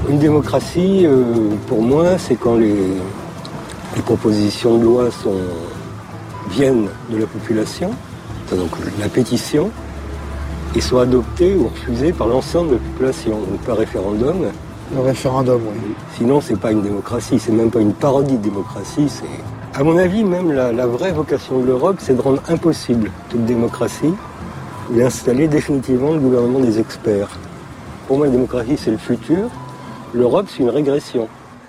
Une démocratie, pour moi, c'est quand les propositions de loi viennent de la population, donc la pétition, et sont adoptées ou refusées par l'ensemble de la population, donc par référendum. Le référendum, oui. Sinon, c'est pas une démocratie, c'est même pas une parodie de démocratie, c'est... À mon avis, même la vraie vocation de l'Europe, c'est de rendre impossible toute démocratie et d'installer définitivement le gouvernement des experts. Pour moi, la démocratie, c'est le futur. L'Europe, c'est une régression.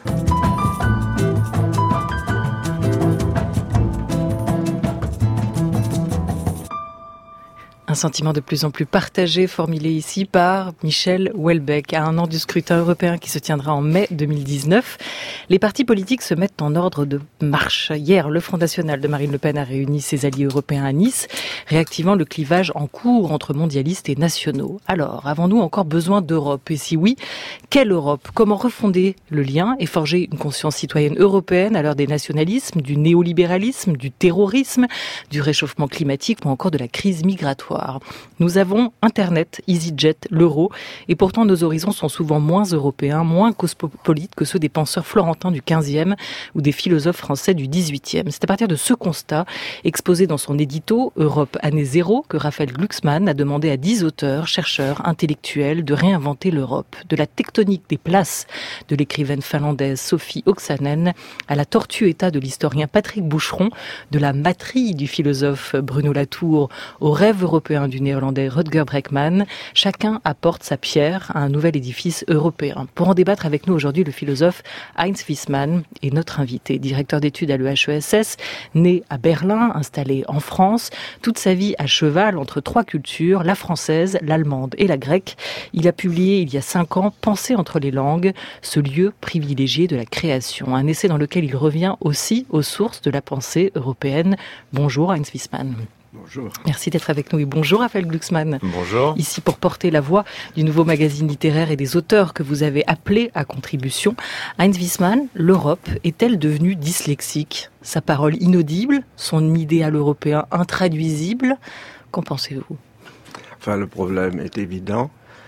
Un sentiment de plus en plus partagé, formulé ici par Michel Houellebecq. À un an du scrutin européen qui se tiendra en mai 2019, les partis politiques se mettent en ordre de marche. Hier, le Front National de Marine Le Pen a réuni ses alliés européens à Nice, réactivant le clivage en cours entre mondialistes et nationaux. Alors, avons-nous encore besoin d'Europe? Et si oui, quelle Europe? Comment refonder le lien et forger une conscience citoyenne européenne à l'heure des nationalismes, du néolibéralisme, du terrorisme, du réchauffement climatique ou encore de la crise migratoire? Nous avons Internet, EasyJet, l'euro, et pourtant nos horizons sont souvent moins européens, moins cosmopolites que ceux des penseurs florentins du XVe ou des philosophes français du XVIIIe. C'est à partir de ce constat, exposé dans son édito Europe année zéro, que Raphaël Glucksmann a demandé à 10 auteurs, chercheurs, intellectuels de réinventer l'Europe. De la tectonique des places de l'écrivaine finlandaise Sophie Oksanen à la tortue état de l'historien Patrick Boucheron, de la matrie du philosophe Bruno Latour au rêve européen du néerlandais Rutger Bregman, chacun apporte sa pierre à un nouvel édifice européen. Pour en débattre avec nous aujourd'hui, le philosophe Heinz Wiesmann est notre invité, directeur d'études à l'EHESS, né à Berlin, installé en France, toute sa vie à cheval entre 3 cultures, la française, l'allemande et la grecque. Il a publié il y a 5 ans Pensée entre les langues, ce lieu privilégié de la création, un essai dans lequel il revient aussi aux sources de la pensée européenne. Bonjour Heinz Wiesmann. Bonjour. Merci d'être avec nous et bonjour Raphaël Glucksmann. Bonjour. Ici pour porter la voix du nouveau magazine littéraire et des auteurs que vous avez appelés à contribution. Heinz Wiesmann, l'Europe est-elle devenue dyslexique? Sa parole inaudible, son idéal européen intraduisible? Qu'en pensez-vous? Enfin, le problème est évident.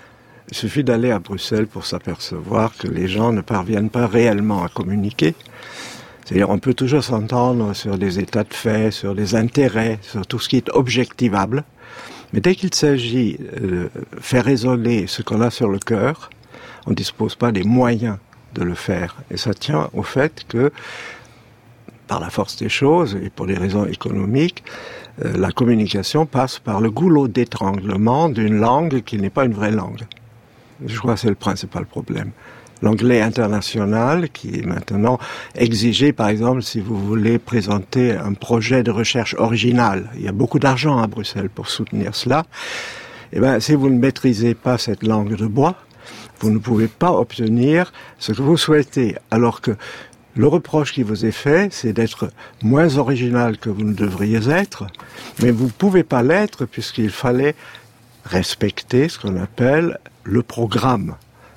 Il suffit d'aller à Bruxelles pour s'apercevoir que les gens ne parviennent pas réellement à communiquer. C'est-à-dire, on peut toujours s'entendre sur des états de fait, sur des intérêts, sur tout ce qui est objectivable. Mais dès qu'il s'agit de faire résonner ce qu'on a sur le cœur, on ne dispose pas des moyens de le faire. Et ça tient au fait que, par la force des choses, et pour des raisons économiques, la communication passe par le goulot d'étranglement d'une langue qui n'est pas une vraie langue. Je crois que c'est le principal problème. L'anglais international, qui est maintenant exigé, par exemple, si vous voulez présenter un projet de recherche original. Il y a beaucoup d'argent à Bruxelles pour soutenir cela. Eh bien, si vous ne maîtrisez pas cette langue de bois, vous ne pouvez pas obtenir ce que vous souhaitez. Alors que le reproche qui vous est fait, c'est d'être moins original que vous ne devriez être, mais vous ne pouvez pas l'être puisqu'il fallait respecter ce qu'on appelle le programme.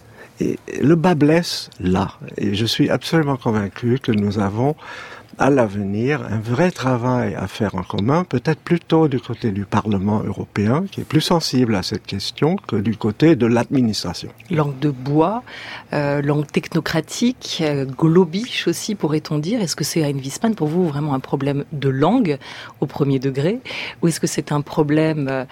Et le bas blesse là. Et je suis absolument convaincu que nous avons à l'avenir un vrai travail à faire en commun, peut-être plutôt du côté du Parlement européen, qui est plus sensible à cette question que du côté de l'administration. Langue de bois, langue technocratique, globish aussi, pourrait-on dire. Est-ce que c'est, Heinz Wiesmann, pour vous, vraiment un problème de langue au premier degré, ou est-ce que c'est un problème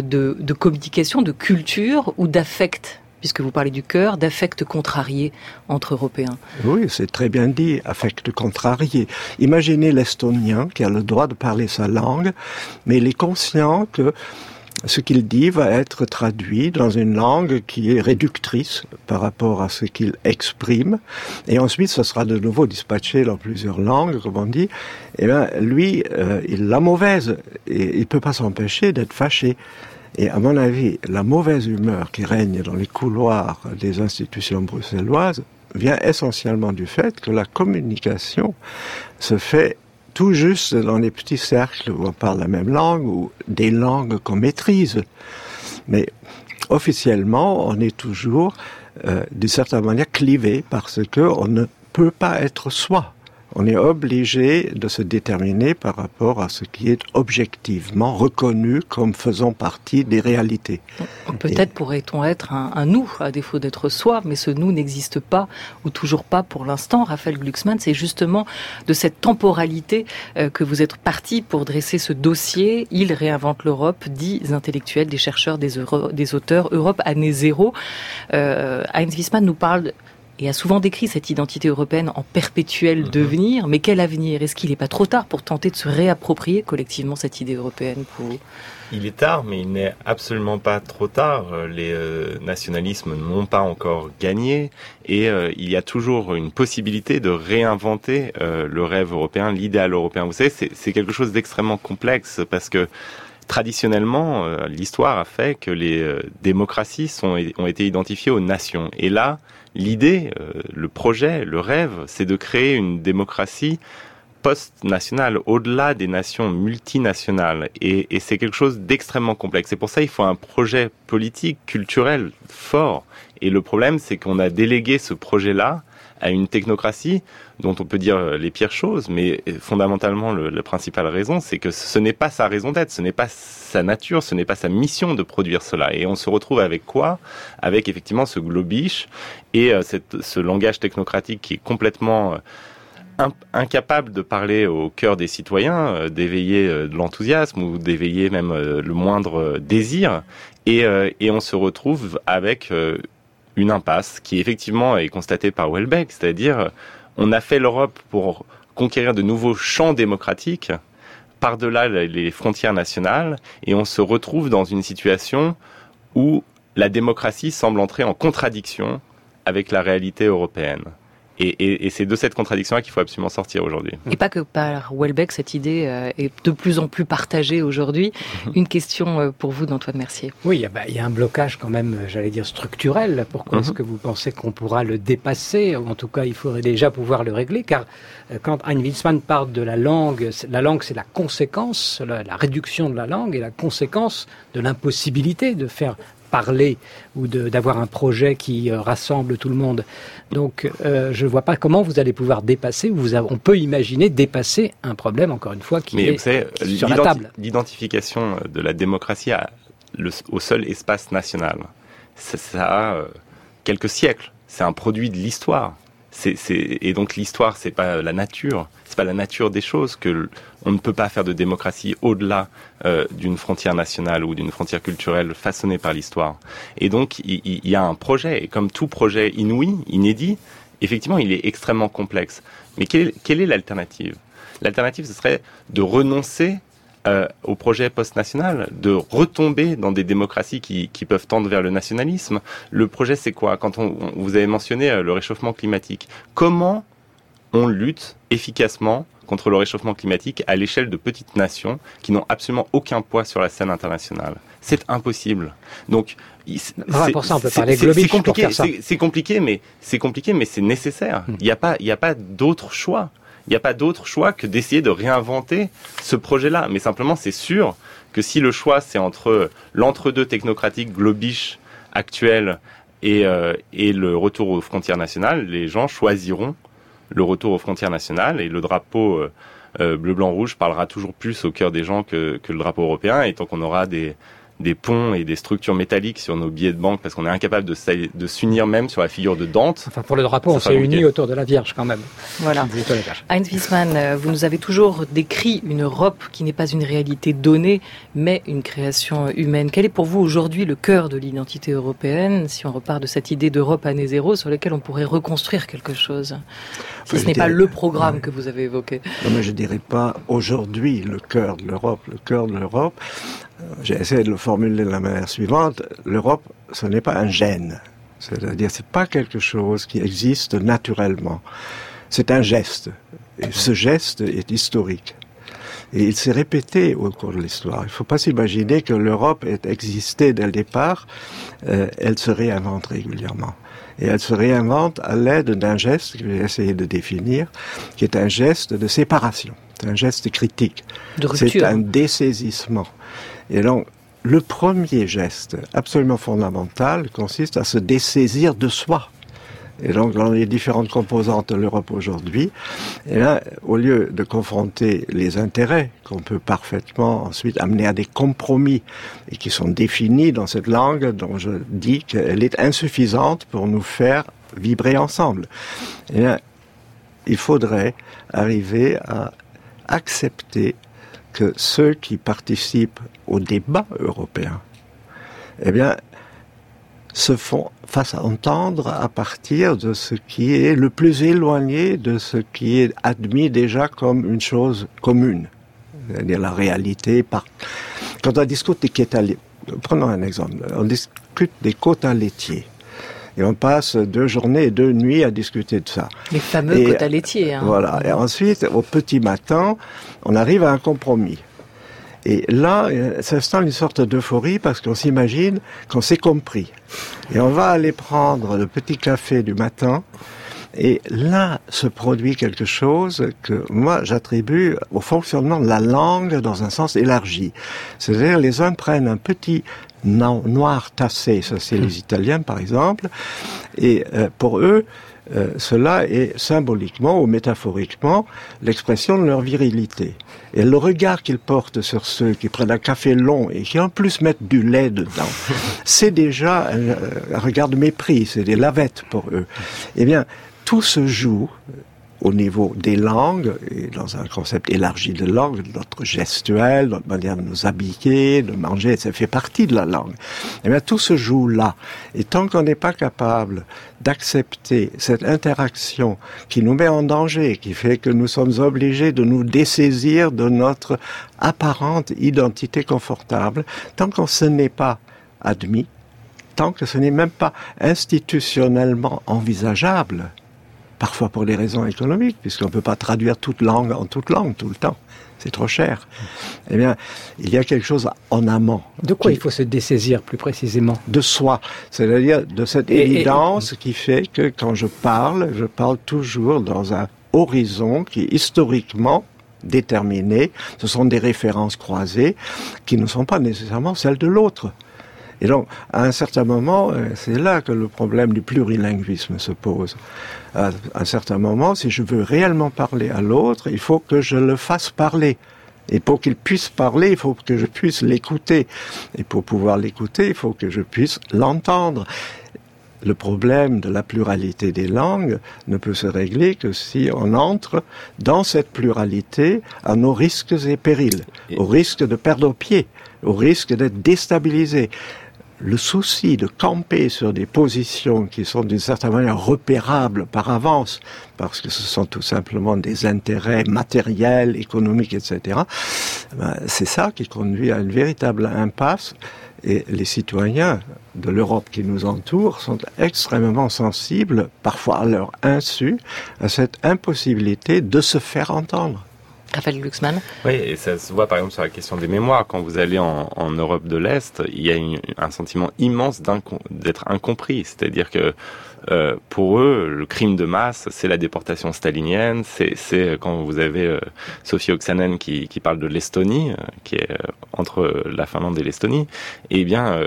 de communication, de culture ou d'affect, puisque vous parlez du cœur, d'affect contrarié entre Européens? Oui, c'est très bien dit, affect contrarié. Imaginez l'Estonien qui a le droit de parler sa langue, mais il est conscient que ce qu'il dit va être traduit dans une langue qui est réductrice par rapport à ce qu'il exprime, et ensuite ce sera de nouveau dispatché dans plusieurs langues, comme on dit. Eh bien, lui, il l'a mauvaise, et il peut pas s'empêcher d'être fâché. Et à mon avis, la mauvaise humeur qui règne dans les couloirs des institutions bruxelloises vient essentiellement du fait que la communication se fait tout juste dans les petits cercles où on parle la même langue ou des langues qu'on maîtrise. Mais officiellement, on est toujours, d'une certaine manière, clivé parce qu'on ne peut pas être soi. On est obligé de se déterminer par rapport à ce qui est objectivement reconnu comme faisant partie des réalités. Peut-être pourrait-on être un nous, à défaut d'être soi, mais ce nous n'existe pas, ou toujours pas pour l'instant. Raphaël Glucksmann, c'est justement de cette temporalité que vous êtes parti pour dresser ce dossier. Il réinvente l'Europe, dit des intellectuels, des chercheurs, des auteurs. Europe année zéro. Heinz Wiesmann nous parle et a souvent décrit cette identité européenne en perpétuel devenir. Mais quel avenir ? Est-ce qu'il n'est pas trop tard pour tenter de se réapproprier collectivement cette idée européenne pour vous ? Il est tard, mais il n'est absolument pas trop tard. Les nationalismes n'ont pas encore gagné et il y a toujours une possibilité de réinventer le rêve européen, l'idéal européen. Vous savez, c'est quelque chose d'extrêmement complexe parce que traditionnellement, l'histoire a fait que les démocraties ont été identifiées aux nations. Et là, l'idée, le projet, le rêve, c'est de créer une démocratie post-nationale, au-delà des nations multinationales. Et c'est quelque chose d'extrêmement complexe. Et pour ça, il faut un projet politique, culturel, fort. Et le problème, c'est qu'on a délégué ce projet-là à une technocratie dont on peut dire les pires choses, mais fondamentalement, la principale raison, c'est que ce n'est pas sa raison d'être, ce n'est pas sa nature, ce n'est pas sa mission de produire cela. Et on se retrouve avec quoi ? Avec effectivement ce globish et ce langage technocratique qui est complètement incapable de parler au cœur des citoyens, d'éveiller de l'enthousiasme ou d'éveiller même le moindre désir. Et on se retrouve avec une impasse qui effectivement est constatée par Houellebecq, c'est-à-dire on a fait l'Europe pour conquérir de nouveaux champs démocratiques par-delà les frontières nationales et on se retrouve dans une situation où la démocratie semble entrer en contradiction avec la réalité européenne. Et c'est de cette contradiction-là qu'il faut absolument sortir aujourd'hui. Et pas que par Houellebecq, cette idée est de plus en plus partagée aujourd'hui. Une question pour vous d'Antoine Mercier. Oui, il y a un blocage quand même, j'allais dire structurel. Pourquoi est-ce que vous pensez qu'on pourra le dépasser ? En tout cas, il faudrait déjà pouvoir le régler, car quand Heinz Wiesmann parle de la langue c'est la conséquence, la réduction de la langue et la conséquence de l'impossibilité de faire parler ou d'avoir un projet qui rassemble tout le monde. Donc, je ne vois pas comment vous allez pouvoir dépasser, on peut imaginer dépasser un problème, encore une fois, qui est sur la table. L'identification de la démocratie au seul espace national, ça a quelques siècles. C'est un produit de l'histoire. Et donc l'histoire, c'est pas la nature des choses, que on ne peut pas faire de démocratie au-delà d'une frontière nationale ou d'une frontière culturelle façonnée par l'histoire. Et donc il y a un projet, et comme tout projet inouï, inédit, effectivement il est extrêmement complexe. Mais quelle est l'alternative ? L'alternative, ce serait de renoncer au projet post-national, de retomber dans des démocraties qui peuvent tendre vers le nationalisme. Le projet, c'est quoi ? Quand vous avez mentionné le réchauffement climatique, comment on lutte efficacement contre le réchauffement climatique à l'échelle de petites nations qui n'ont absolument aucun poids sur la scène internationale ? C'est impossible. Donc, pour ça, on peut parler globish pour faire ça. C'est compliqué, mais c'est nécessaire. Il n'y a pas d'autre choix. Il n'y a pas d'autre choix que d'essayer de réinventer ce projet-là. Mais simplement, c'est sûr que si le choix, c'est entre l'entre-deux technocratique globish actuel et le retour aux frontières nationales, les gens choisiront le retour aux frontières nationales et le drapeau bleu-blanc-rouge parlera toujours plus au cœur des gens que le drapeau européen. Et tant qu'on aura des ponts et des structures métalliques sur nos billets de banque parce qu'on est incapable de s'unir même sur la figure de Dante. Enfin, pour le drapeau, on s'est unis autour de la Vierge quand même. Voilà. Heinz Wiesmann, vous nous avez toujours décrit une Europe qui n'est pas une réalité donnée, mais une création humaine. Quel est pour vous aujourd'hui le cœur de l'identité européenne, si on repart de cette idée d'Europe année zéro sur laquelle on pourrait reconstruire quelque chose ? Si ce n'est pas le programme que vous avez évoqué. Non, mais je dirais pas aujourd'hui le cœur de l'Europe. Le cœur de l'Europe, j'ai essayé de le formuler de la manière suivante. L'Europe, ce n'est pas un gène. C'est-à-dire, c'est pas quelque chose qui existe naturellement. C'est un geste. Et ce geste est historique. Et il s'est répété au cours de l'histoire. Il ne faut pas s'imaginer que l'Europe ait existé dès le départ. Elle se réinvente régulièrement. Et elle se réinvente à l'aide d'un geste que j'ai essayé de définir, qui est un geste de séparation. C'est un geste critique. De rupture. C'est un dessaisissement. Et donc, le premier geste absolument fondamental consiste à se dessaisir de soi. Et donc, dans les différentes composantes de l'Europe aujourd'hui, et là, au lieu de confronter les intérêts qu'on peut parfaitement ensuite amener à des compromis et qui sont définis dans cette langue dont je dis qu'elle est insuffisante pour nous faire vibrer ensemble, et là, il faudrait arriver à accepter que ceux qui participent au débat européen, eh bien, se fassent entendre à partir de ce qui est le plus éloigné de ce qui est admis déjà comme une chose commune. C'est-à-dire la réalité. Quand on discute des quotas laitiers, prenons un exemple, on discute des quotas laitiers. Et on passe 2 journées et 2 nuits à discuter de ça. Les fameux quotas laitiers. Hein. Voilà. Et ensuite, au petit matin, on arrive à un compromis. Et là, s'installe une sorte d'euphorie parce qu'on s'imagine qu'on s'est compris. Et on va aller prendre le petit café du matin. Et là se produit quelque chose que moi j'attribue au fonctionnement de la langue dans un sens élargi. C'est-à-dire les uns prennent un petit noir tassé, ça c'est les Italiens par exemple, et pour eux, cela est symboliquement ou métaphoriquement l'expression de leur virilité. Et le regard qu'ils portent sur ceux qui prennent un café long et qui en plus mettent du lait dedans, c'est déjà un regard de mépris, c'est des lavettes pour eux. Eh bien, tout se joue au niveau des langues, et dans un concept élargi de langue, de notre gestuelle, notre manière de nous habiller, de manger, ça fait partie de la langue. Eh bien, tout se joue là. Et tant qu'on n'est pas capable d'accepter cette interaction qui nous met en danger, qui fait que nous sommes obligés de nous dessaisir de notre apparente identité confortable, tant que ce n'est pas admis, tant que ce n'est même pas institutionnellement envisageable, parfois pour des raisons économiques, puisqu'on ne peut pas traduire toute langue en toute langue tout le temps. C'est trop cher. Eh bien, il y a quelque chose en amont. De quoi il faut se dessaisir plus précisément ? De soi. C'est-à-dire de cette évidence qui fait que quand je parle toujours dans un horizon qui est historiquement déterminé. Ce sont des références croisées qui ne sont pas nécessairement celles de l'autre. Et donc, à un certain moment, c'est là que le problème du plurilinguisme se pose. À un certain moment, si je veux réellement parler à l'autre, il faut que je le fasse parler. Et pour qu'il puisse parler, il faut que je puisse l'écouter. Et pour pouvoir l'écouter, il faut que je puisse l'entendre. Le problème de la pluralité des langues ne peut se régler que si on entre dans cette pluralité à nos risques et périls, au risque de perdre pied, au risque d'être déstabilisé. Le souci de camper sur des positions qui sont d'une certaine manière repérables par avance, parce que ce sont tout simplement des intérêts matériels, économiques, etc., c'est ça qui conduit à une véritable impasse. Et les citoyens de l'Europe qui nous entoure sont extrêmement sensibles, parfois à leur insu, à cette impossibilité de se faire entendre. Raphaël Glucksmann. Oui, et ça se voit par exemple sur la question des mémoires. Quand vous allez en Europe de l'Est, il y a un sentiment immense d'être incompris. C'est-à-dire que pour eux, le crime de masse, c'est la déportation stalinienne. C'est quand vous avez Sophie Oksanen qui parle de l'Estonie, qui est entre la Finlande et l'Estonie. Eh bien,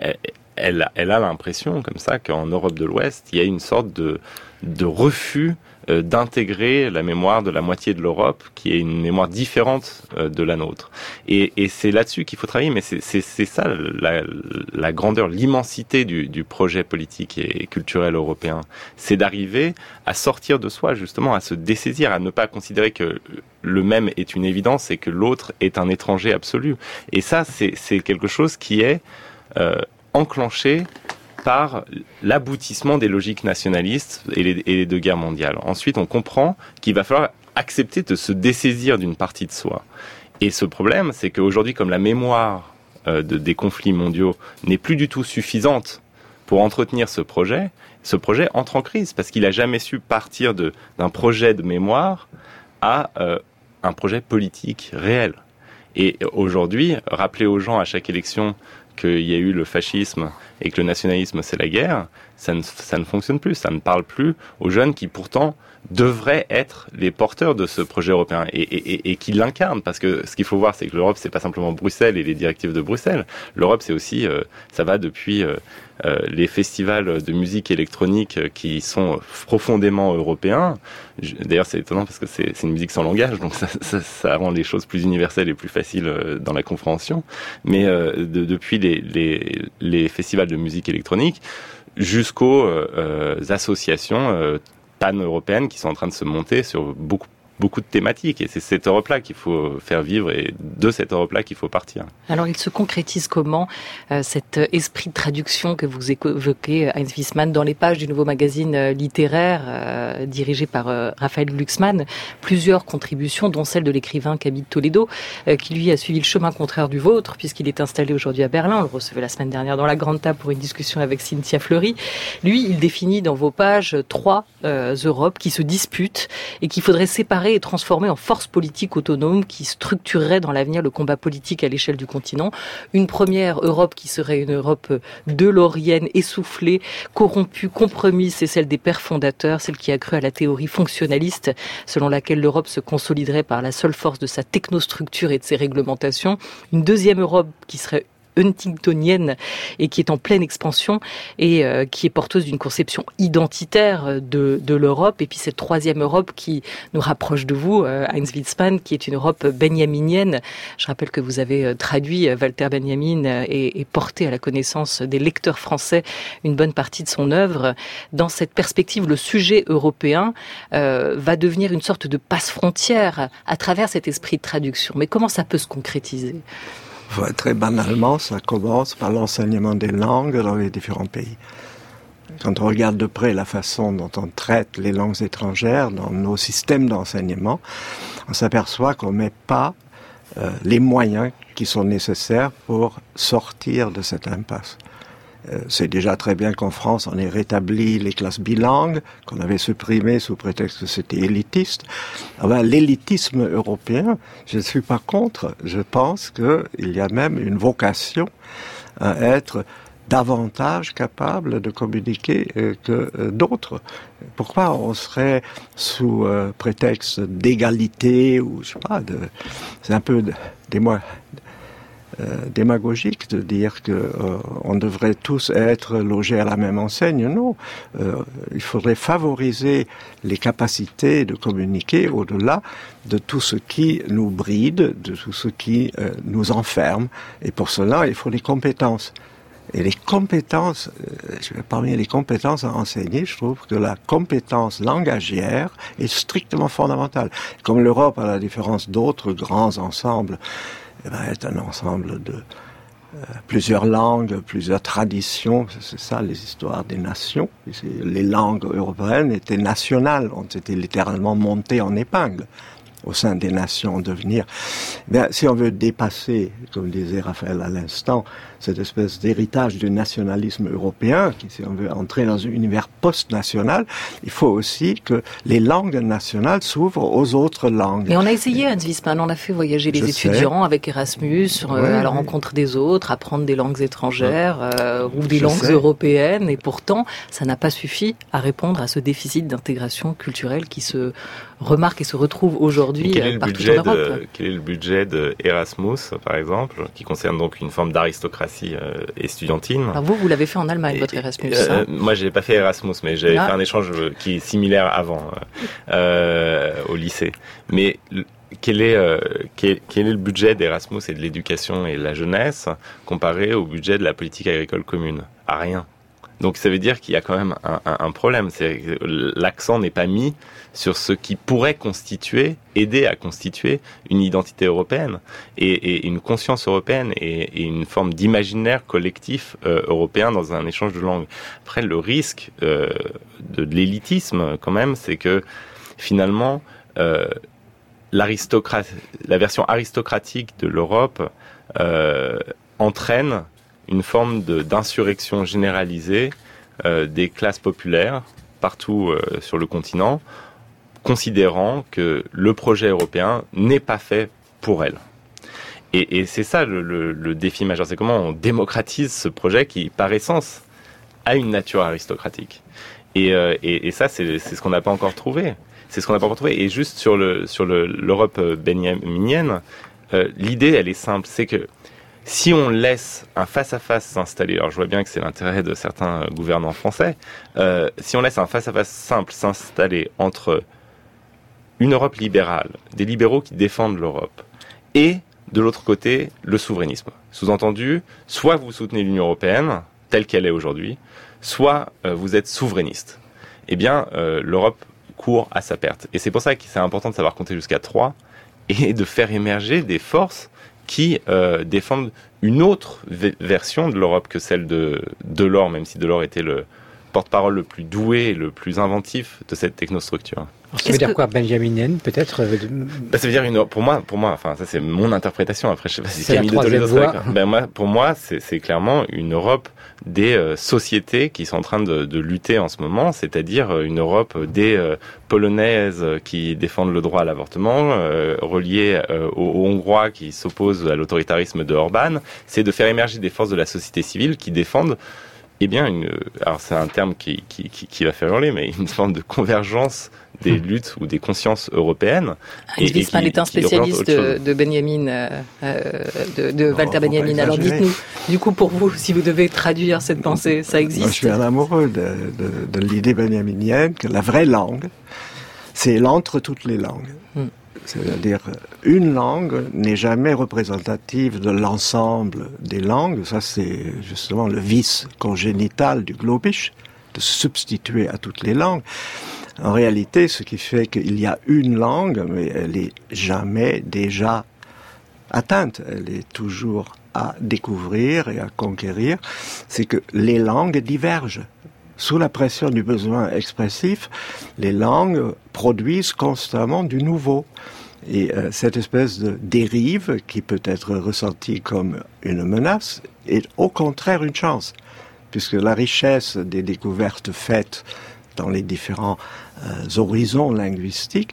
elle a l'impression comme ça qu'en Europe de l'Ouest, il y a une sorte de refus d'intégrer la mémoire de la moitié de l'Europe, qui est une mémoire différente de la nôtre. Et c'est là-dessus qu'il faut travailler, mais c'est ça la grandeur, l'immensité du projet politique et culturel européen. C'est d'arriver à sortir de soi, justement, à se dessaisir, à ne pas considérer que le même est une évidence et que l'autre est un étranger absolu. Et ça, c'est quelque chose qui est enclenché par l'aboutissement des logiques nationalistes et les 2 guerres mondiales. Ensuite, on comprend qu'il va falloir accepter de se dessaisir d'une partie de soi. Et ce problème, c'est qu'aujourd'hui, comme la mémoire des conflits mondiaux n'est plus du tout suffisante pour entretenir ce projet entre en crise, parce qu'il n'a jamais su partir d'un projet de mémoire à un projet politique réel. Et aujourd'hui, rappeler aux gens à chaque élection qu'il y a eu le fascisme et que le nationalisme c'est la guerre, ça ne fonctionne plus, ça ne parle plus aux jeunes qui pourtant devraient être les porteurs de ce projet européen et qui l'incarnent, parce que ce qu'il faut voir, c'est que l'Europe, c'est pas simplement Bruxelles et les directives de Bruxelles. L'Europe, c'est aussi, ça va depuis les festivals de musique électronique qui sont profondément européens. D'ailleurs, c'est étonnant parce que c'est une musique sans langage, donc ça rend les choses plus universelles et plus faciles dans la compréhension. Mais depuis les festivals de musique électronique jusqu'aux associations pan-européennes qui sont en train de se monter sur beaucoup de thématiques, et c'est cette Europe-là qu'il faut faire vivre et de cette Europe-là qu'il faut partir. Alors il se concrétise comment cet esprit de traduction que vous évoquez, Heinz Wiesmann, dans les pages du nouveau magazine littéraire dirigé par Raphaël Glucksmann, plusieurs contributions dont celle de l'écrivain Camille Toledo qui lui a suivi le chemin contraire du vôtre puisqu'il est installé aujourd'hui à Berlin. On le recevait la semaine dernière dans la Grande Table pour une discussion avec Cynthia Fleury. Lui, il définit dans vos pages 3 Europes qui se disputent et qu'il faudrait séparer et transformer en force politique autonome qui structurerait dans l'avenir le combat politique à l'échelle du continent. Une première Europe qui serait une Europe delorienne, essoufflée, corrompue, compromise, c'est celle des pères fondateurs, celle qui a cru à la théorie fonctionnaliste selon laquelle l'Europe se consoliderait par la seule force de sa technostructure et de ses réglementations. Une deuxième Europe qui serait huntingtonienne et qui est en pleine expansion et qui est porteuse d'une conception identitaire de l'Europe. Et puis cette troisième Europe qui nous rapproche de vous, Heinz Wiesmann, qui est une Europe benjaminienne. Je rappelle que vous avez traduit Walter Benjamin et porté à la connaissance des lecteurs français une bonne partie de son œuvre. Dans cette perspective, le sujet européen va devenir une sorte de passe-frontière à travers cet esprit de traduction. Mais comment ça peut se concrétiser ? Très banalement, ça commence par l'enseignement des langues dans les différents pays. Quand on regarde de près la façon dont on traite les langues étrangères dans nos systèmes d'enseignement, on s'aperçoit qu'on ne met pas les moyens qui sont nécessaires pour sortir de cette impasse. C'est déjà très bien qu'en France, on ait rétabli les classes bilingues, qu'on avait supprimées sous prétexte que c'était élitiste. L'élitisme européen, je ne suis pas contre. Je pense qu'il y a même une vocation à être davantage capable de communiquer que d'autres. Pourquoi on serait sous prétexte d'égalité ou je sais pas, c'est un peu démagogique de dire que on devrait tous être logés à la même enseigne. Non, il faudrait favoriser les capacités de communiquer au-delà de tout ce qui nous bride, de tout ce qui nous enferme. Et pour cela, il faut des compétences. Et les compétences, parmi les compétences à enseigner, je trouve que la compétence langagière est strictement fondamentale. Comme l'Europe, à la différence d'autres grands ensembles, est un ensemble de plusieurs langues, plusieurs traditions. C'est ça, les histoires des nations. Les langues européennes étaient nationales, ont été littéralement montées en épingle au sein des nations en devenir. Si on veut dépasser, comme disait Raphaël à l'instant, cette espèce d'héritage du nationalisme européen, si on veut entrer dans un univers post-national, il faut aussi que les langues nationales s'ouvrent aux autres langues. Et on a essayé, Heinz Wiesmann, on a fait voyager les étudiants avec Erasmus, à la rencontre des autres, apprendre des langues étrangères ou des langues européennes, et pourtant, ça n'a pas suffi à répondre à ce déficit d'intégration culturelle qui se remarque et se retrouve aujourd'hui partout en Europe. Quel est le budget de Erasmus, par exemple, qui concerne donc une forme d'aristocratie estudiantine? Alors vous l'avez fait en Allemagne, votre Erasmus. Moi, j'ai pas fait Erasmus, mais j'avais fait un échange qui est similaire avant au lycée. Mais quel est le budget d'Erasmus et de l'éducation et de la jeunesse comparé au budget de la politique agricole commune? À rien. Donc ça veut dire qu'il y a quand même un problème. L'accent n'est pas mis sur ce qui pourrait aider à constituer une identité européenne et une conscience européenne et une forme d'imaginaire collectif européen dans un échange de langues. Après, le risque de l'élitisme, quand même, c'est que finalement, la version aristocratique de l'Europe entraîne une forme d'insurrection généralisée des classes populaires partout sur le continent, considérant que le projet européen n'est pas fait pour elles. Et c'est ça le défi majeur, c'est comment on démocratise ce projet qui, par essence, a une nature aristocratique. Et ça, c'est ce qu'on n'a pas encore trouvé. C'est ce qu'on n'a pas encore trouvé. Et juste sur l'Europe benjaminienne, l'idée, elle est simple, c'est que si on laisse un face-à-face s'installer, alors je vois bien que c'est l'intérêt de certains gouvernants français, si on laisse un face-à-face simple s'installer entre une Europe libérale, des libéraux qui défendent l'Europe, et de l'autre côté, le souverainisme. Sous-entendu, soit vous soutenez l'Union européenne, telle qu'elle est aujourd'hui, soit vous êtes souverainiste. Eh bien, l'Europe court à sa perte. Et c'est pour ça que c'est important de savoir compter jusqu'à 3 et de faire émerger des forces qui défendent une autre version de l'Europe que celle de Delors, même si Delors était le porte-parole le plus doué et le plus inventif de cette technostructure. Ça veut dire quoi, benjaminienne, peut-être ça veut dire pour moi, enfin ça c'est mon interprétation. Après, je sais pas si c'est Camille la troisième voie. Pour moi, c'est clairement une Europe des sociétés qui sont en train de lutter en ce moment, c'est-à-dire une Europe des Polonaises qui défendent le droit à l'avortement, reliées aux Hongrois qui s'opposent à l'autoritarisme de Orban. C'est de faire émerger des forces de la société civile qui défendent alors c'est un terme qui va faire hurler, mais une forme de convergence des luttes ou des consciences européennes. Hans Wiesmann est un spécialiste de Benjamin, de Walter Benjamin. Alors dites-nous, du coup pour vous, si vous devez traduire cette pensée, ça existe? Moi, je suis un amoureux de l'idée benjaminienne que la vraie langue, c'est l'entre toutes les langues. C'est-à-dire, une langue n'est jamais représentative de l'ensemble des langues. Ça, c'est justement le vice congénital du globish, de se substituer à toutes les langues. En réalité, ce qui fait qu'il y a une langue, mais elle est jamais déjà atteinte. Elle est toujours à découvrir et à conquérir. C'est que les langues divergent. Sous la pression du besoin expressif, les langues produisent constamment du nouveau. Et cette espèce de dérive, qui peut être ressentie comme une menace, est au contraire une chance, puisque la richesse des découvertes faites dans les différents horizons linguistiques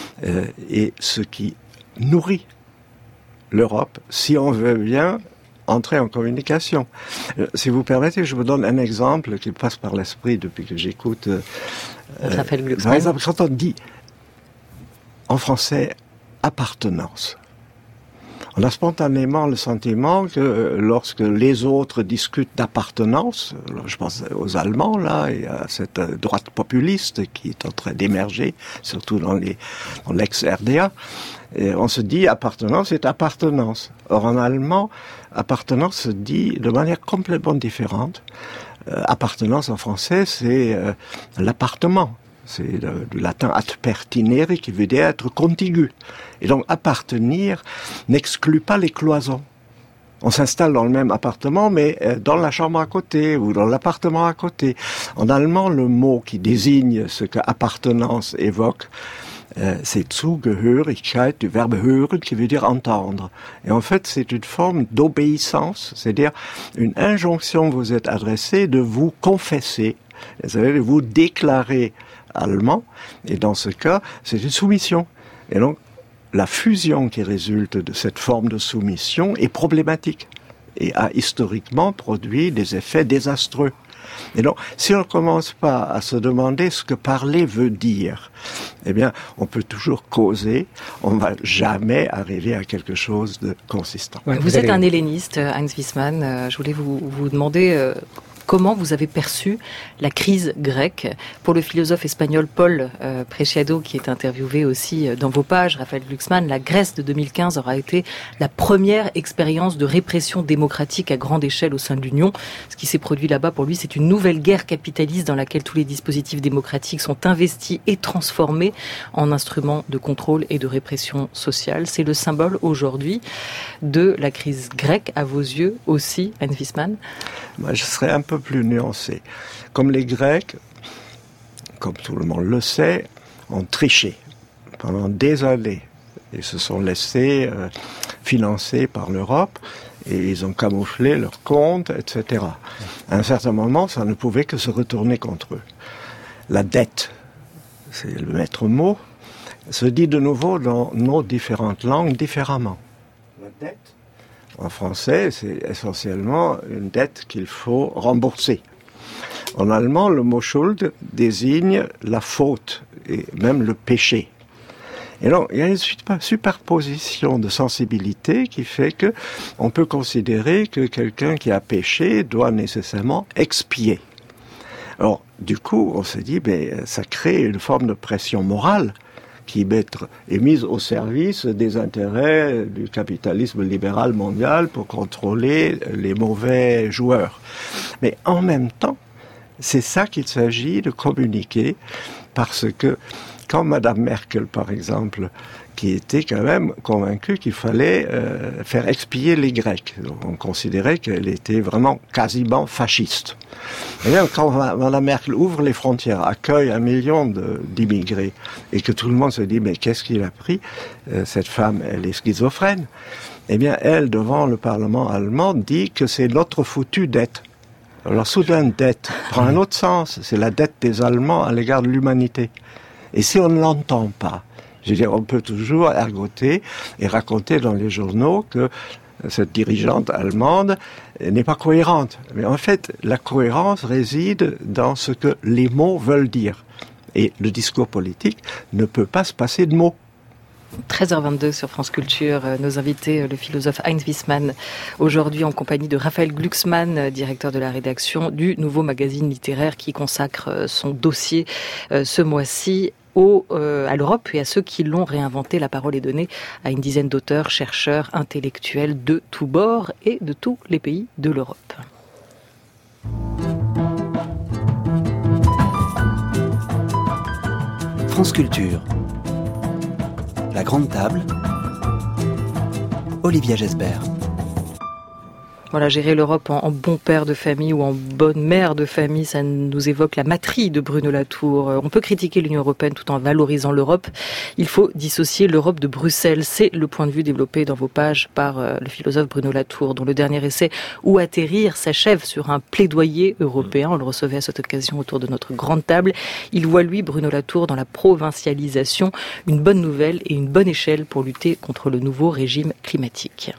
est ce qui nourrit l'Europe, si on veut bien entrer en communication. Si vous permettez, je vous donne un exemple qui passe par l'esprit depuis que j'écoute. Par exemple, quand on dit en français appartenance, on a spontanément le sentiment que lorsque les autres discutent d'appartenance, je pense aux Allemands là et à cette droite populiste qui est en train d'émerger, surtout dans l'ex-RDA, et on se dit appartenance est appartenance. Or en allemand, appartenance se dit de manière complètement différente. Appartenance en français, c'est l'appartement. C'est du latin adpertinere qui veut dire être contigu. Et donc appartenir n'exclut pas les cloisons. On s'installe dans le même appartement, mais dans la chambre à côté ou dans l'appartement à côté. En allemand, le mot qui désigne ce que appartenance évoque, c'est Zugehörigkeit du verbe hören qui veut dire entendre. Et en fait, c'est une forme d'obéissance, c'est-à-dire une injonction vous est adressée de vous confesser, c'est-à-dire de vous déclarer allemand, et dans ce cas, c'est une soumission. Et donc, la fusion qui résulte de cette forme de soumission est problématique et a historiquement produit des effets désastreux. Et donc, si on ne commence pas à se demander ce que parler veut dire, eh bien, on peut toujours causer, on ne va jamais arriver à quelque chose de consistant. Vous êtes un helléniste, Hans Wiesmann. Je voulais vous demander comment vous avez perçu la crise grecque. Pour le philosophe espagnol Paul Preciado, qui est interviewé aussi dans vos pages, Raphaël Glucksmann, la Grèce de 2015 aura été la première expérience de répression démocratique à grande échelle au sein de l'Union. Ce qui s'est produit là-bas, pour lui, c'est une nouvelle guerre capitaliste dans laquelle tous les dispositifs démocratiques sont investis et transformés en instruments de contrôle et de répression sociale. C'est le symbole aujourd'hui de la crise grecque, à vos yeux aussi, Hans Wiesmann? Moi, je serais un peu plus nuancé. Comme les Grecs, comme tout le monde le sait, ont triché pendant des années. Ils se sont laissés financer par l'Europe et ils ont camouflé leurs comptes, etc. À un certain moment, ça ne pouvait que se retourner contre eux. La dette, c'est le maître mot, se dit de nouveau dans nos différentes langues différemment. La dette En français, c'est essentiellement une dette qu'il faut rembourser. En allemand, le mot Schuld désigne la faute et même le péché. Et donc, il y a une superposition de sensibilité qui fait que on peut considérer que quelqu'un qui a péché doit nécessairement expier. Alors, du coup, on s'est dit, ça crée une forme de pression morale qui est mise au service des intérêts du capitalisme libéral mondial pour contrôler les mauvais joueurs. Mais en même temps, c'est ça qu'il s'agit de communiquer, parce que quand Madame Merkel, par exemple, qui était quand même convaincue qu'il fallait faire expier les Grecs, donc on considérait qu'elle était vraiment quasiment fasciste. Et bien, quand Madame Merkel ouvre les frontières, accueille 1 million d'immigrés, et que tout le monde se dit, mais qu'est-ce qu'il a pris ? Cette femme, elle est schizophrène. Eh bien, elle, devant le Parlement allemand, dit que c'est notre foutue dette. Alors, soudain, dette prend un autre sens. C'est la dette des Allemands à l'égard de l'humanité. Et si on ne l'entend pas, je veux dire, on peut toujours ergoter et raconter dans les journaux que cette dirigeante allemande n'est pas cohérente. Mais en fait, la cohérence réside dans ce que les mots veulent dire. Et le discours politique ne peut pas se passer de mots. 13h22 sur France Culture, nos invités, le philosophe Heinz Wiesmann, aujourd'hui en compagnie de Raphaël Glucksmann, directeur de la rédaction du nouveau magazine littéraire qui consacre son dossier ce mois-ci à l'Europe et à ceux qui l'ont réinventé. La parole est donnée à une dizaine d'auteurs, chercheurs, intellectuels de tous bords et de tous les pays de l'Europe. France Culture. La grande table. Olivia Gesbert. Voilà, gérer l'Europe en bon père de famille ou en bonne mère de famille, ça nous évoque la Matrie de Bruno Latour. On peut critiquer l'Union européenne tout en valorisant l'Europe. Il faut dissocier l'Europe de Bruxelles. C'est le point de vue développé dans vos pages par le philosophe Bruno Latour, dont le dernier essai « Où atterrir » s'achève sur un plaidoyer européen. On le recevait à cette occasion autour de notre grande table. Il voit, lui, Bruno Latour, dans la provincialisation, une bonne nouvelle et une bonne échelle pour lutter contre le nouveau régime climatique.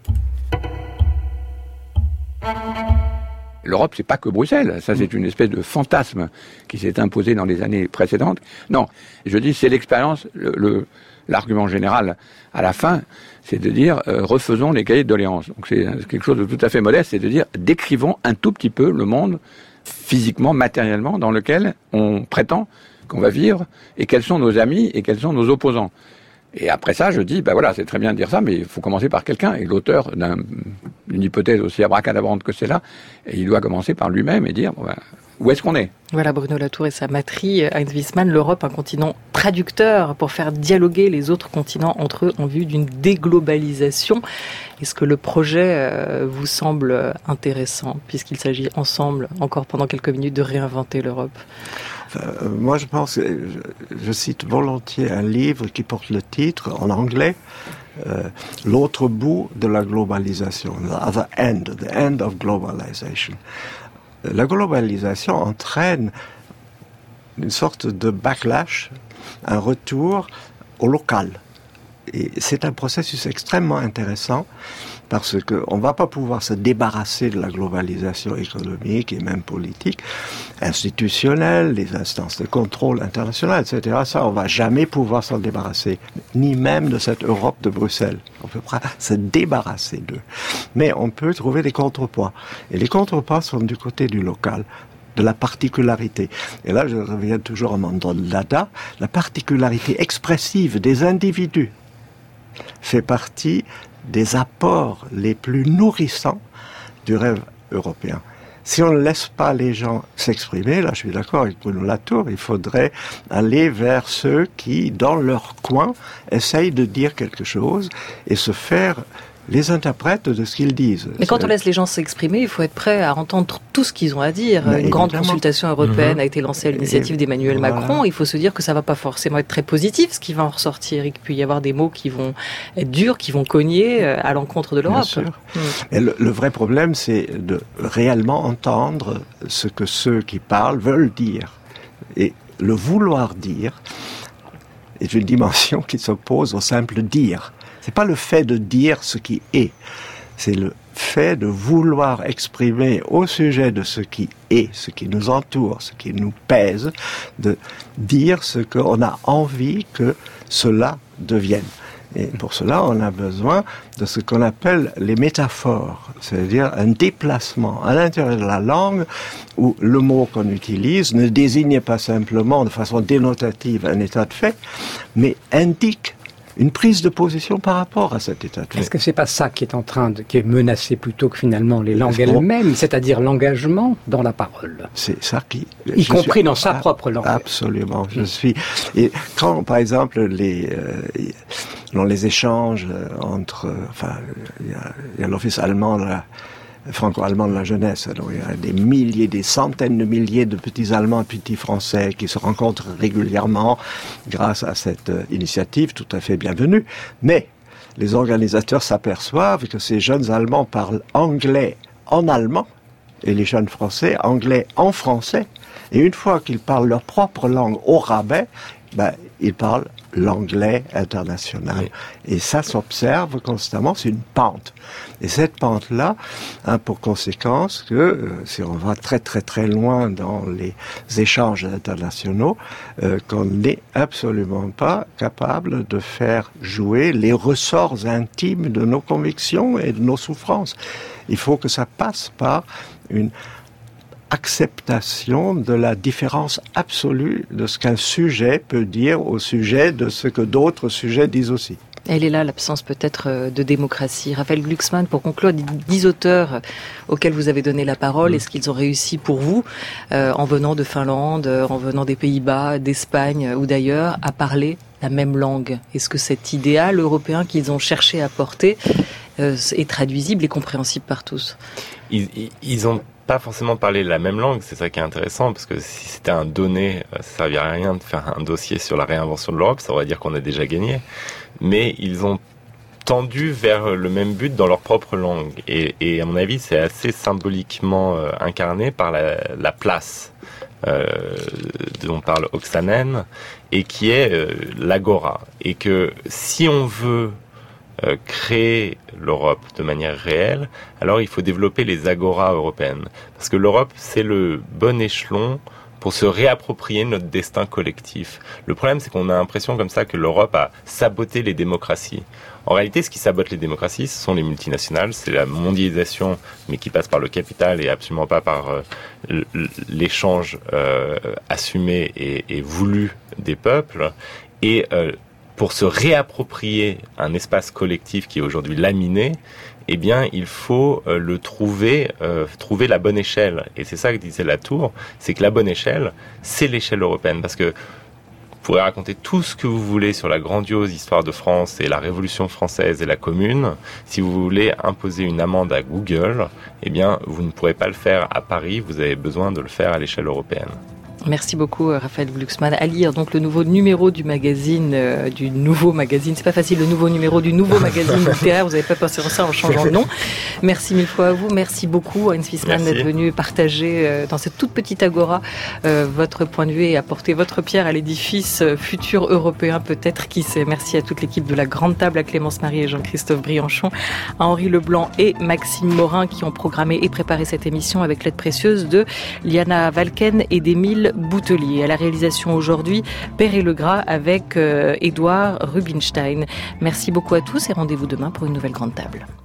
L'Europe, c'est pas que Bruxelles. Ça, c'est une espèce de fantasme qui s'est imposé dans les années précédentes. Non, je dis, c'est l'expérience, l'argument général à la fin, c'est de dire, refaisons les cahiers de doléances. Donc c'est quelque chose de tout à fait modeste, c'est de dire, décrivons un tout petit peu le monde physiquement, matériellement, dans lequel on prétend qu'on va vivre, et quels sont nos amis et quels sont nos opposants. Et après ça, je dis, voilà, c'est très bien de dire ça, mais il faut commencer par quelqu'un. Et l'auteur d'une hypothèse aussi abracadabrante que celle-là, et il doit commencer par lui-même et dire, où est-ce qu'on est ? Voilà, Bruno Latour et sa Matrie. Heinz Wiesmann, l'Europe, un continent traducteur pour faire dialoguer les autres continents entre eux en vue d'une déglobalisation. Est-ce que le projet vous semble intéressant, puisqu'il s'agit ensemble, encore pendant quelques minutes, de réinventer l'Europe ? Moi, je pense, je cite volontiers un livre qui porte le titre en anglais, L'autre bout de la globalisation, the end of globalization. La globalisation entraîne une sorte de backlash, un retour au local. Et c'est un processus extrêmement intéressant parce qu'on ne va pas pouvoir se débarrasser de la globalisation économique et même politique, institutionnelle, les instances de contrôle internationales, etc. Ça, on ne va jamais pouvoir s'en débarrasser, ni même de cette Europe de Bruxelles. On ne peut pas se débarrasser d'eux. Mais on peut trouver des contrepoids. Et les contrepoids sont du côté du local, de la particularité. Et là, je reviens toujours à Mandela, la particularité expressive des individus fait partie des apports les plus nourrissants du rêve européen. Si on ne laisse pas les gens s'exprimer, là je suis d'accord avec Bruno Latour, il faudrait aller vers ceux qui, dans leur coin, essayent de dire quelque chose et se faire les interprètes de ce qu'ils disent. Mais quand on laisse les gens s'exprimer, il faut être prêt à entendre tout ce qu'ils ont à dire. Une grande consultation européenne a été lancée à l'initiative d'Emmanuel Macron. Il faut se dire que ça ne va pas forcément être très positif, ce qui va en ressortir. Il peut y avoir des mots qui vont être durs, qui vont cogner à l'encontre de l'Europe. Bien sûr. Et le vrai problème, c'est de réellement entendre ce que ceux qui parlent veulent dire. Et le vouloir dire est une dimension qui s'oppose au simple dire. C'est pas le fait de dire ce qui est, c'est le fait de vouloir exprimer au sujet de ce qui est, ce qui nous entoure, ce qui nous pèse, de dire ce qu'on a envie que cela devienne. Et pour cela, on a besoin de ce qu'on appelle les métaphores, c'est-à-dire un déplacement à l'intérieur de la langue où le mot qu'on utilise ne désigne pas simplement de façon dénotative un état de fait, mais indique une prise de position par rapport à cet état de fait. Est-ce que c'est pas ça qui est menacé plutôt que finalement les langues elles-mêmes, c'est-à-dire l'engagement dans la parole? C'est ça qui... Y compris dans sa propre langue. Absolument. Et quand, par exemple, dans les échanges entre... il y a l'Office allemand, franco-allemand de la jeunesse. Alors, il y a des milliers, des centaines de milliers de petits Allemands, petits Français qui se rencontrent régulièrement grâce à cette initiative tout à fait bienvenue. Mais les organisateurs s'aperçoivent que ces jeunes Allemands parlent anglais en allemand et les jeunes Français anglais en français. Et une fois qu'ils parlent leur propre langue au rabais, ils parlent l'anglais international. Et ça s'observe constamment, c'est une pente. Et cette pente-là a pour conséquence que, si on va très très très loin dans les échanges internationaux, qu'on n'est absolument pas capable de faire jouer les ressorts intimes de nos convictions et de nos souffrances. Il faut que ça passe par une acceptation de la différence absolue de ce qu'un sujet peut dire au sujet de ce que d'autres sujets disent aussi. Elle est là, l'absence peut-être de démocratie. Raphaël Glucksmann, pour conclure, 10 auteurs auxquels vous avez donné la parole, est-ce qu'ils ont réussi pour vous, en venant de Finlande, en venant des Pays-Bas, d'Espagne ou d'ailleurs, à parler la même langue? Est-ce que cet idéal européen qu'ils ont cherché à porter est traduisible et compréhensible par tous? Ils ont pas forcément parler la même langue, c'est ça qui est intéressant, parce que si c'était un donné, ça servirait à rien de faire un dossier sur la réinvention de l'Europe, ça voudrait dire qu'on a déjà gagné. Mais ils ont tendu vers le même but dans leur propre langue. Et à mon avis, c'est assez symboliquement incarné par la place dont parle Oksanen, et qui est l'agora. Et que si on veut créer l'Europe de manière réelle, alors il faut développer les agoras européennes. Parce que l'Europe, c'est le bon échelon pour se réapproprier notre destin collectif. Le problème, c'est qu'on a l'impression comme ça que l'Europe a saboté les démocraties. En réalité, ce qui sabote les démocraties, ce sont les multinationales, c'est la mondialisation, mais qui passe par le capital et absolument pas par l'échange assumé et voulu des peuples. Et pour se réapproprier un espace collectif qui est aujourd'hui laminé, eh bien, il faut trouver la bonne échelle. Et c'est ça que disait Latour, c'est que la bonne échelle, c'est l'échelle européenne. Parce que vous pourrez raconter tout ce que vous voulez sur la grandiose histoire de France et la Révolution française et la Commune. Si vous voulez imposer une amende à Google, eh bien, vous ne pourrez pas le faire à Paris, vous avez besoin de le faire à l'échelle européenne. Merci beaucoup, Raphaël Glucksmann. À lire donc le nouveau numéro du magazine, c'est pas facile, le nouveau numéro du nouveau magazine littéraire. Vous n'avez pas pensé à ça en changeant le nom. Merci mille fois à vous. Merci beaucoup, Heinz Wiesmann, d'être venu partager dans cette toute petite agora votre point de vue et apporter votre pierre à l'édifice futur européen, peut-être, qui sait. Merci à toute l'équipe de la Grande Table, à Clémence Marie et Jean-Christophe Brianchon, à Henri Leblanc et Maxime Morin, qui ont programmé et préparé cette émission avec l'aide précieuse de Liana Valken et d'Émile Boutelier. À la réalisation aujourd'hui, Père et Legras avec Édouard Rubinstein. Merci beaucoup à tous et rendez-vous demain pour une nouvelle Grande Table.